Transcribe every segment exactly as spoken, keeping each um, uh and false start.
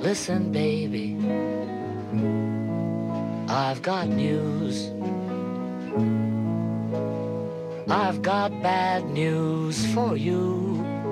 Listen, baby, I've got news. I've got bad news for you.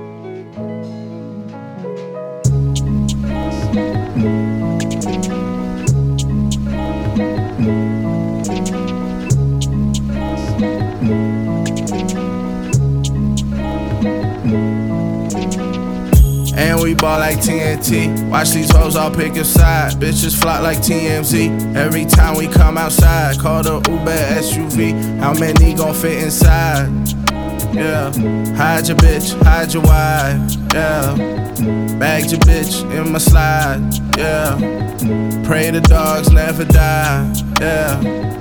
And we ball like T N T. Watch these hoes all pick a side. Bitches flock like T M Z. Every time we come outside, call the Uber S U V. How many gon' fit inside? Yeah. Hide your bitch, hide your wife. Yeah. Bagged your bitch in my slide. Yeah. Pray the dogs never die. Yeah.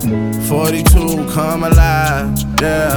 forty-two, come alive. Yeah.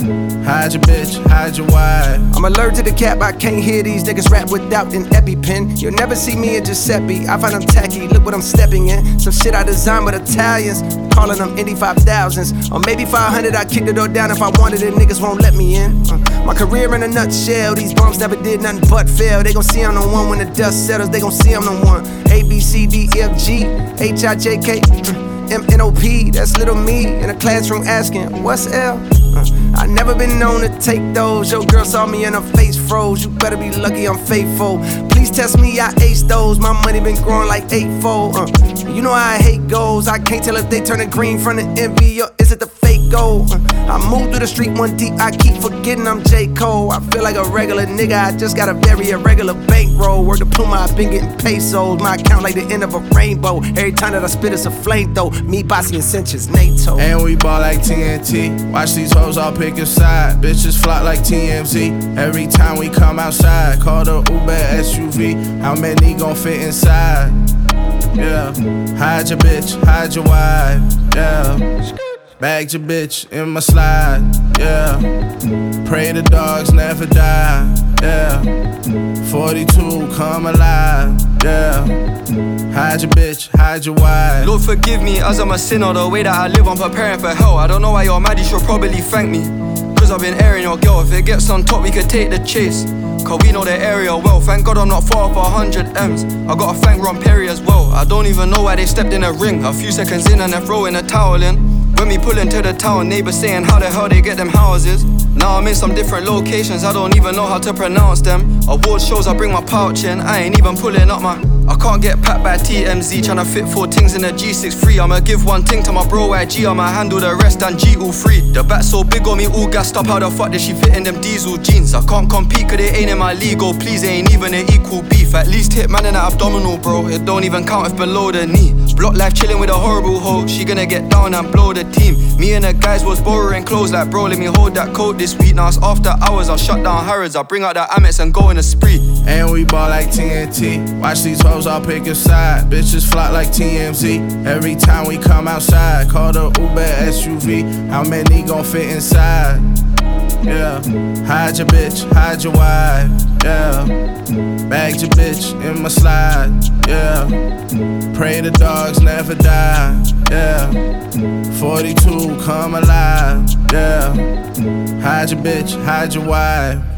Hide your bitch, hide your wife. I'm allergic to the cap, I can't hear these niggas rap without an EpiPen. You'll never see me in Giuseppe, I find them tacky, look what I'm stepping in. Some shit I designed with Italians, calling them Indy five thousands. Or maybe five hundred, I kick the door down if I wanted it, niggas won't let me in. uh, My career in a nutshell, these bums never did nothing but fail. They gon' see I'm the one when the dust settles, they gon' see I'm the one. A, B, C, D, E, F, G, H, I, J, K, M, N, O, P, that's little me in a classroom asking, what's L? Uh, I never been known to take those. Your girl saw me and her face froze. You better be lucky I'm faithful. Please test me, I ace those. My money been growing like eightfold. Uh, you know how I hate goals. I can't tell if they turning green from the envy or is it the fake gold. Uh, I move through the street one deep. I keep forgetting I'm J. Cole. I feel like a regular nigga. I just got a very irregular bankroll. Word to Puma, I been getting pesos. My account like the end of a rainbow. Every time that I spit, it's a flame though. Me, Bossy, and Cinches, NATO. And we ball like T N T. Watch these hoes all pick a side. Bitches flock like T M Z. Every time we come outside, call the Uber S U V. How many gon' fit inside? Yeah. Hide your bitch, hide your wife. Yeah. Bagged your bitch in my slide. Yeah. Pray the dogs never die. Yeah. forty-two, come alive. Yeah. Hide your bitch, hide your wife. Lord forgive me as I'm a sinner. The way that I live, I'm preparing for hell. I don't know why you're mad, you should probably thank me. Cause I've been airing your girl. If it gets on top, we could take the chase. Cause we know the area well. Thank God I'm not far off one hundred M's. I gotta thank Ron Perry as well. I don't even know why they stepped in a ring. A few seconds in and they're throwing a towel in. When we pull into the town, neighbors saying how the hell they get them houses. Now I'm in some different locations, I don't even know how to pronounce them. Award shows, I bring my pouch in, I ain't even pulling up my... I can't get packed by T M Z, tryna fit four things in a G sixty-three. I'ma give one thing to my bro Y G, I'ma handle the rest and G all free. The bat's so big on me, all gassed up, how the fuck did she fit in them diesel jeans? I can't compete cause they ain't in my league, oh please, they ain't even an equal beef. At least hit man in that abdominal, bro, it don't even count if below the knee. Block life chilling with a horrible hoe, she gonna get down and blow the team. Me and the guys was borrowing clothes like bro, let me hold that coat this week. Now it's after hours, I'll shut down Harrods, I'll bring out the Amex and go in a spree. And we ball like T N T. Watch these hoes all pick a side. Bitches flock like T M Z. Every time we come outside, call the Uber S U V. How many gon' fit inside? Yeah. Hide your bitch, hide your wife. Yeah. Bagged your bitch in my slide. Yeah. Pray the dogs never die. Yeah. forty-two, come alive. Yeah. Hide your bitch, hide your wife.